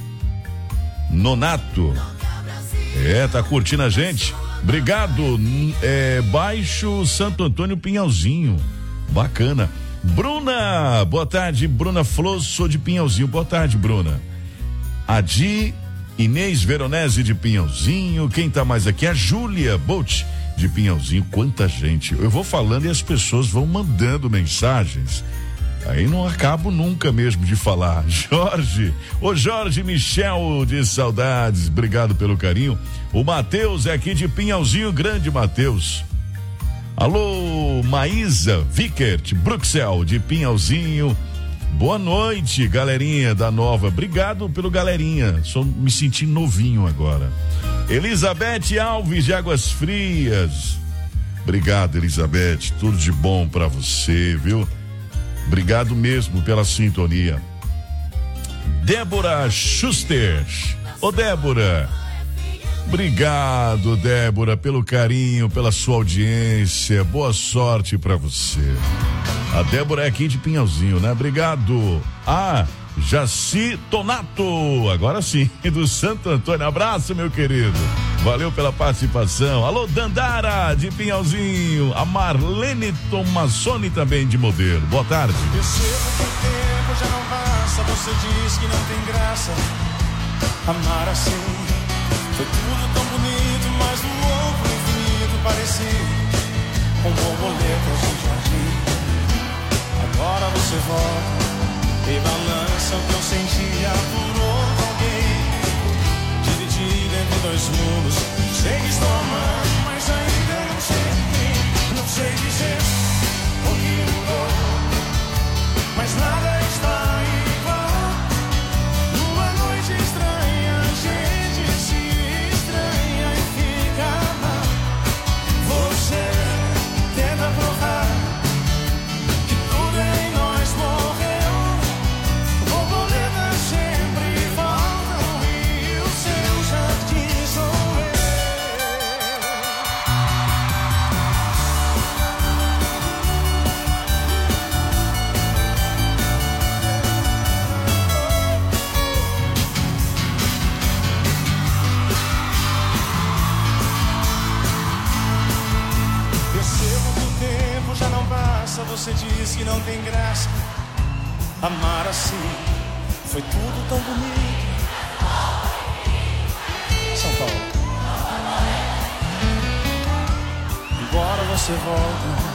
[SPEAKER 2] Nonato. Tá curtindo a gente? Obrigado. Baixo Santo Antônio Pinhalzinho. Bacana. Bruna, boa tarde. Bruna Flosso de Pinhalzinho. Boa tarde, Bruna. Adi Inês Veronese de Pinhalzinho. Quem tá mais aqui? A Júlia Bolt de Pinhalzinho. Quanta gente. Eu vou falando e as pessoas vão mandando mensagens. Aí não acabo nunca mesmo de falar. Jorge, o Jorge Michel de saudades, obrigado pelo carinho. O Matheus é aqui de Pinhalzinho, grande Matheus. Alô, Maísa Vickert, Bruxel de Pinhalzinho. Boa noite, galerinha da Nova. Obrigado pelo galerinha. Só me senti novinho agora. Elizabeth Alves de Águas Frias. Obrigado, Elizabeth. Tudo de bom pra você, viu? Obrigado mesmo pela sintonia. Débora Schuster. Ô, Débora, Obrigado, Débora, pelo carinho, pela sua audiência. Boa sorte pra você. A Débora é aqui de Pinhalzinho, né? Obrigado. Jaci Tonato, agora sim, do Santo Antônio. Abraço, meu querido. Valeu pela participação. Alô, Dandara, de Pinhalzinho. A Marlene Tomassoni também de Modelo. Boa tarde.
[SPEAKER 1] Percebo que o tempo já não passa. Você diz que não tem graça amar assim. Foi tudo tão bonito, mas no louco infinito parecia borboletas no jardim. Agora você volta e balança o que eu sentia por outro alguém. Dividido entre dois mundos. Sei que estou amando, mas ainda não sei. Não sei dizer o que mudou, mas nada está igual. Numa noite estranha, a gente se estranha e fica mal. Você tenta provar que tudo em nós morreu. Borboletas sempre voltam e o seu jardim sou eu. Percebo que o tempo já não passa. Você diz que não tem graça amar assim. Foi tudo tão bonito. São Paulo. Agora você volta.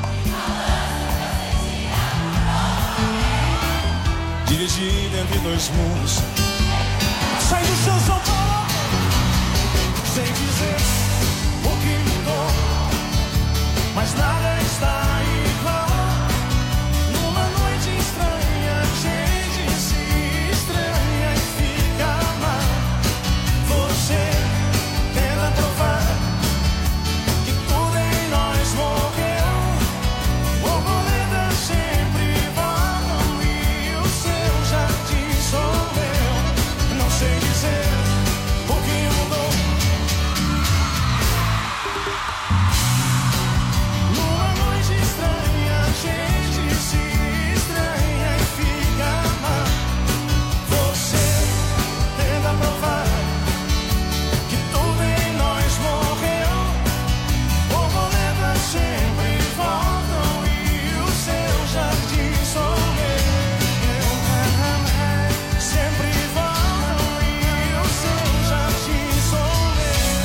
[SPEAKER 1] Dividido entre dois mundos. Sai do chão, São Paulo. Sem dizer o que mudou, mas nada está igual. Numa noite estranha, a gente se estranha e fica mal. Você tenta provar que tudo em nós morreu. Borboletas sempre voam e o seu jardim sou eu. Não sei dizer o que mudou. Numa noite estranha, a gente se estranha e fica mal. Você tenta provar que tudo em nós morreu. Borboletas sempre voltam e o seu jardim sou eu. Sempre voltam e o seu jardim sou eu.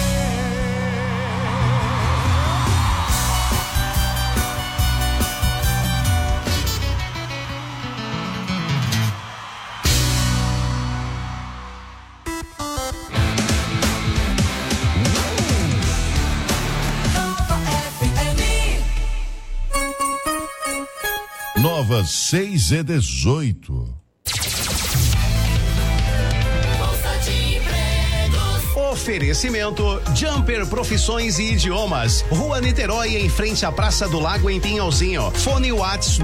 [SPEAKER 2] Nova 6:18.
[SPEAKER 14] Oferecimento Jumper Profissões e Idiomas, Rua Niterói, em frente à Praça do Lago, em Pinhalzinho. Fone Whats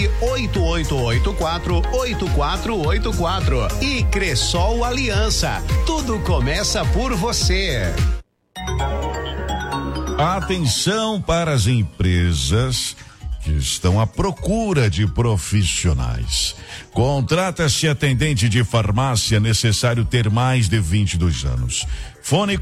[SPEAKER 14] 988848484 e Cressol Aliança. Tudo começa por você.
[SPEAKER 2] Atenção para as empresas que estão à procura de profissionais. Contrata-se atendente de farmácia, necessário ter mais de 22 anos. Fone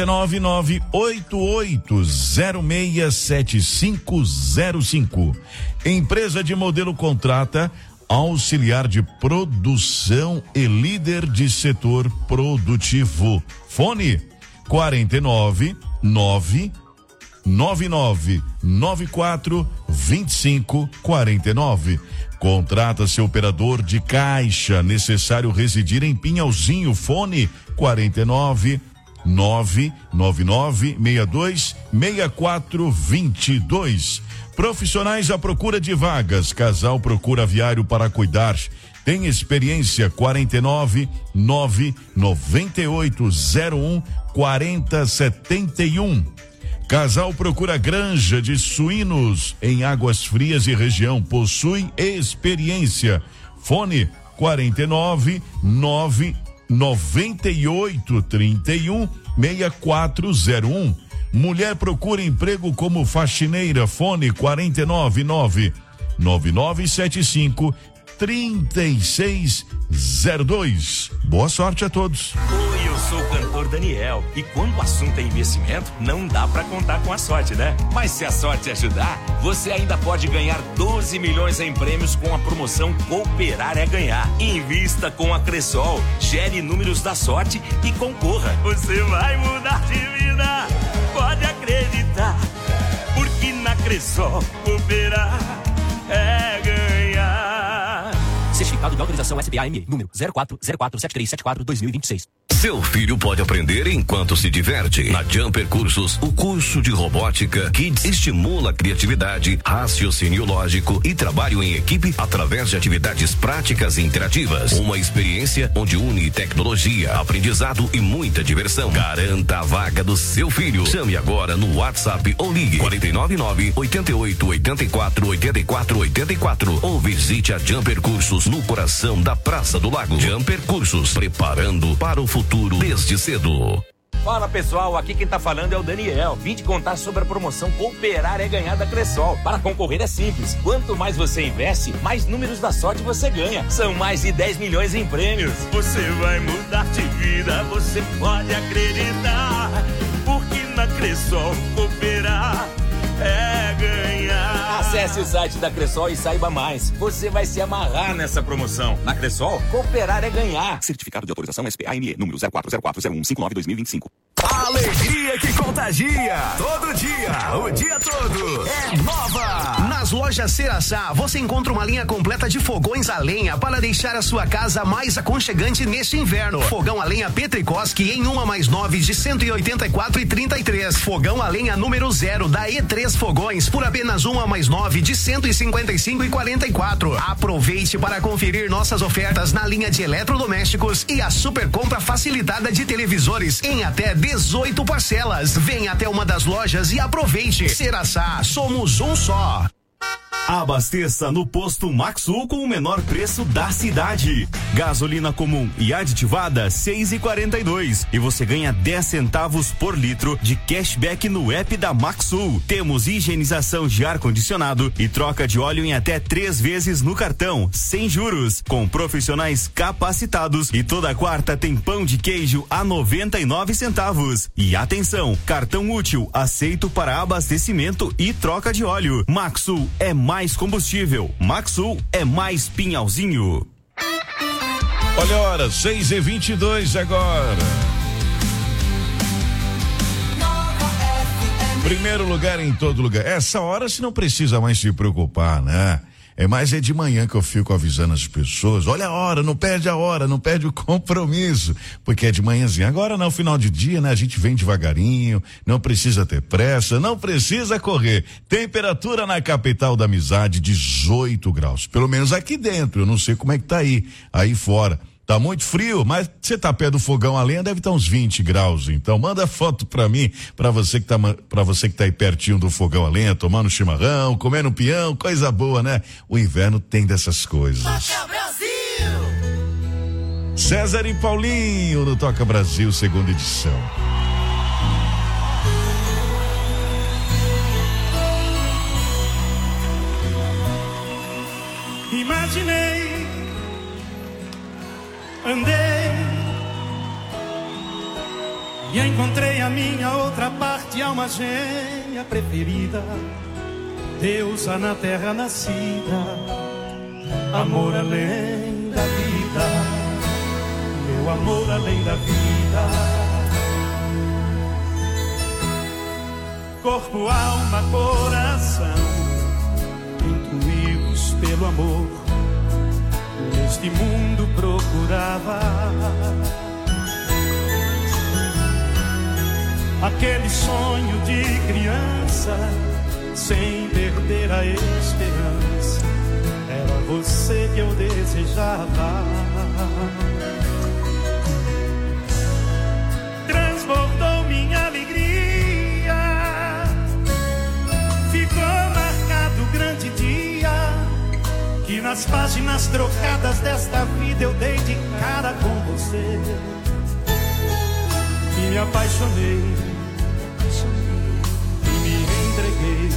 [SPEAKER 2] 49988067505. Empresa de modelo contrata auxiliar de produção e líder de setor produtivo. Fone 49999942549. Contrata-se operador de caixa, necessário residir em Pinhalzinho. Fone 49999626422. Profissionais à procura de vagas. Casal procura aviário para cuidar. Tem experiência. 49998014071. Casal procura granja de suínos em Águas Frias e região. Possui experiência. Fone 499 9831 6401. Mulher procura emprego como faxineira, fone 499 9975 3602. Boa sorte a todos.
[SPEAKER 3] Oi, eu sou o cantor Daniel. E quando o assunto é investimento, não dá pra contar com a sorte, né? Mas se a sorte ajudar, você ainda pode ganhar 12 milhões em prêmios com a promoção Cooperar é Ganhar. Invista com a Cressol, gere números da sorte e concorra. Você vai mudar de vida, pode acreditar. Porque na Cressol, cooperar é ganhar.
[SPEAKER 22] Certificado de autorização SPA-ME, número 04047374-2026.
[SPEAKER 6] Seu filho pode aprender enquanto se diverte. Na Jumper Cursos, o curso de robótica Kids estimula a criatividade, raciocínio lógico e trabalho em equipe através de atividades práticas e interativas. Uma experiência onde une tecnologia, aprendizado e muita diversão. Garanta a vaga do seu filho. Chame agora no WhatsApp ou ligue 499-8884-8484 ou visite a Jumper Cursos no coração da Praça do Lago. Jumper Cursos, preparando para o futuro desde cedo.
[SPEAKER 3] Fala pessoal, aqui quem tá falando é o Daniel. Vim te contar sobre a promoção Cooperar é Ganhar da Cressol. Para concorrer é simples. Quanto mais você investe, mais números da sorte você ganha. São mais de 10 milhões em prêmios. Você vai mudar de vida, você pode acreditar. Porque na Cressol cooperar é ganhar. Acesse o site da Cressol e saiba mais. Você vai se amarrar nessa promoção. Na Cressol, cooperar é ganhar. Certificado de autorização SPA-ME, número 04040159-2025.
[SPEAKER 5] Alegria que contagia. Todo dia, o dia todo. É nova.
[SPEAKER 14] Nas lojas Ceraçá, você encontra uma linha completa de fogões a lenha para deixar a sua casa mais aconchegante neste inverno. Fogão a lenha Petricoski em 1+9 de 184,33. Fogão a lenha número 0 da E3 Fogões por apenas 1+9 de 155,44. Aproveite para conferir nossas ofertas na linha de eletrodomésticos e a super compra facilitada de televisores em até 18 parcelas. Venha até uma das lojas e aproveite. Ceraçá, somos um só.
[SPEAKER 23] Abasteça no posto Maxul com o menor preço da cidade. Gasolina comum e aditivada 6,42 e você ganha 10 centavos por litro de cashback no app da Maxul. Temos higienização de ar condicionado e troca de óleo em até 3 vezes no cartão, sem juros, com profissionais capacitados. E toda quarta tem pão de queijo a 99 centavos. E atenção, cartão útil aceito para abastecimento e troca de óleo. Maxul é mais combustível. Maxul é mais Pinhalzinho.
[SPEAKER 2] Olha a hora, 6h22 agora. Primeiro lugar em todo lugar. Essa hora você não precisa mais se preocupar, né? Mas é de manhã que eu fico avisando as pessoas, olha a hora, não perde a hora, não perde o compromisso, porque é de manhãzinha. Agora no final de dia, né? A gente vem devagarinho, não precisa ter pressa, não precisa correr. Temperatura na capital da amizade, 18 graus, pelo menos aqui dentro, eu não sei como é que tá aí fora. Tá muito frio, mas você tá perto do fogão a lenha, deve estar uns 20 graus. Então manda foto pra mim, pra você que tá aí pertinho do fogão a lenha, tomando chimarrão, comendo pinhão, coisa boa, né? O inverno tem dessas coisas.
[SPEAKER 10] Toca Brasil!
[SPEAKER 2] César e Paulinho no Toca Brasil, segunda edição.
[SPEAKER 1] Imaginei, andei e encontrei a minha outra parte, alma gêmea preferida, deusa na terra nascida, amor além da vida, meu amor além da vida. Corpo, alma, coração, intuídos pelo amor, neste mundo procurava aquele sonho de criança, sem perder a esperança. Era você que eu desejava. Transbordou minha alegria, ficou marcado o grande dia que nas páginas trocadas desta vida eu dei de cara com você. você e me apaixonei e me entreguei.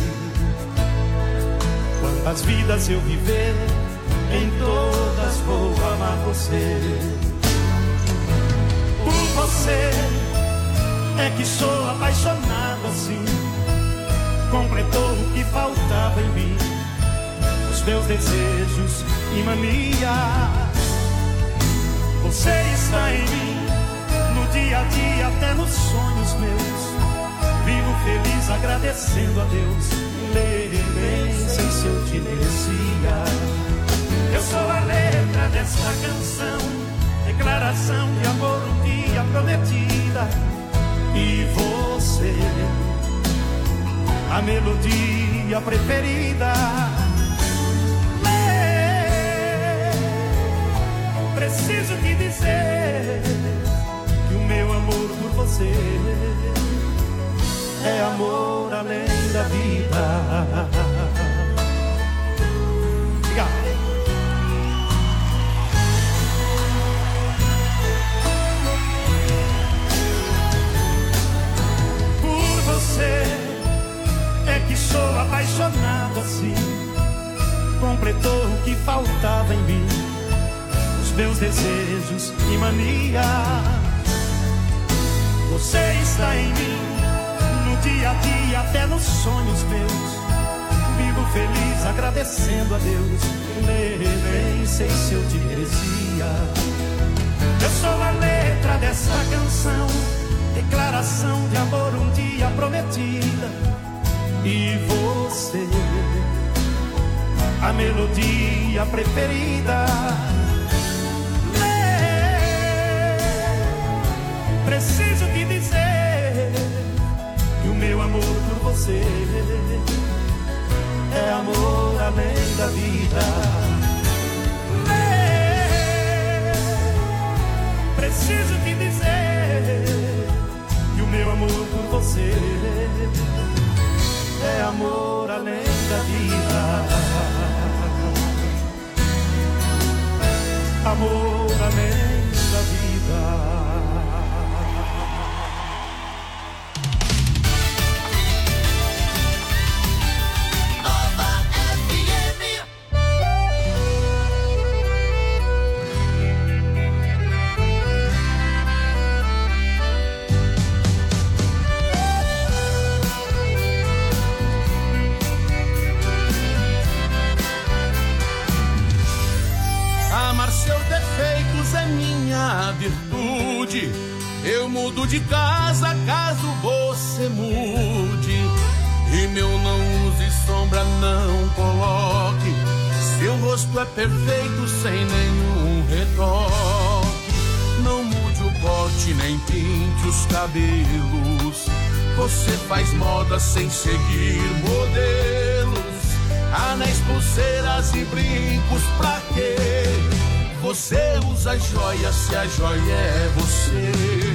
[SPEAKER 1] Quantas vidas eu viver, em todas vou amar você. Por você é que sou apaixonado assim. Completou o que faltava em mim, os meus desejos e manias. Você está em mim, no dia a dia, até nos sonhos meus. Vivo feliz agradecendo a Deus, nem sei se eu te merecia. Eu sou a letra desta canção, declaração de amor um dia prometida. E você, a melodia preferida. Preciso te dizer que o meu amor por você é amor além da vida. Obrigado. Por você é que sou apaixonado assim. Completou o que faltava em mim, meus desejos e manias. Você está em mim, no dia a dia, até nos sonhos meus. Vivo feliz agradecendo a Deus, nem sei se eu te merecia. Eu sou a letra dessa canção, declaração de amor um dia prometida. E você, a melodia preferida. Preciso te dizer que o meu amor por você é amor além da vida. Preciso te dizer que o meu amor por você é amor além da vida. Amor além da vida.
[SPEAKER 7] Virtude, eu mudo de casa caso você mude. E meu não use sombra, não coloque. Seu rosto é perfeito sem nenhum retoque. Não mude o corte nem pinte os cabelos. Você faz moda sem seguir modelos. Anéis, pulseiras e brincos pra quê? Você usa joia se a joia é você.